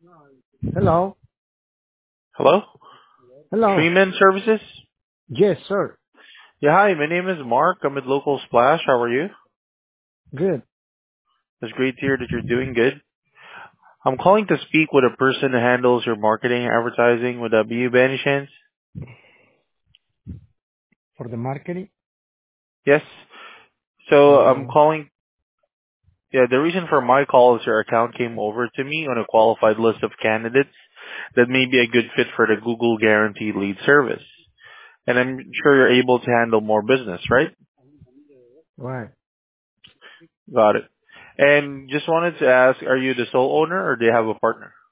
Hello. Hello? Hello. Treatment Services? Yes, sir. Yeah, hi, my name is Mark. I'm with Local Splash. How are you? Good. It's great to hear that you're doing good. I'm calling to speak with a person who handles your marketing and advertising. Would that be you by any chance? For the marketing? Yes. So I'm Uh, calling, yeah, the reason for my call is your account came over to me on a qualified list of candidates that may be a good fit for the Google Guaranteed Lead Service. And I'm sure you're able to handle more business, right? right. Got it. And just wanted to ask, are you the sole owner or do you have a partner?